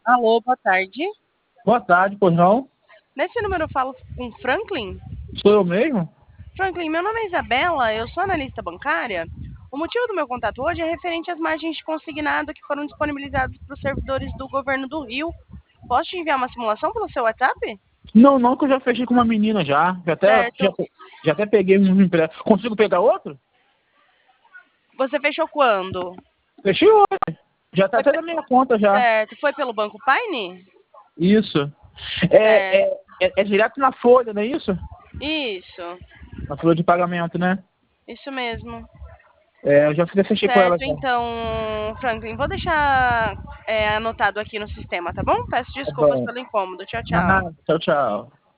Alô, boa tarde. Boa tarde, pois não? Nesse número eu falo com Franklin. Sou eu mesmo? Franklin, meu nome é Isabela, eu sou analista bancária. O motivo do meu contato hoje é referente às margens de consignado que foram disponibilizadas para os servidores do governo do Rio. Posso te enviar uma simulação pelo seu WhatsApp? Não, não, que eu já fechei com uma menina já. Certo. Já até peguei um empréstimo. Consigo pegar outro? Você fechou quando? Fechei hoje. Já tá Foi até pe- na minha conta já. Certo. Foi pelo Banco Paine? Isso. Certo. É direto na folha, não é isso? Isso. Na folha de pagamento, né? Isso mesmo. É, eu já fechei com ela Certo, já. então, Franklin, vou deixar anotado aqui no sistema, tá bom? Peço Tá desculpas bom. pelo incômodo. Tchau, tchau. Ah, tchau, tchau.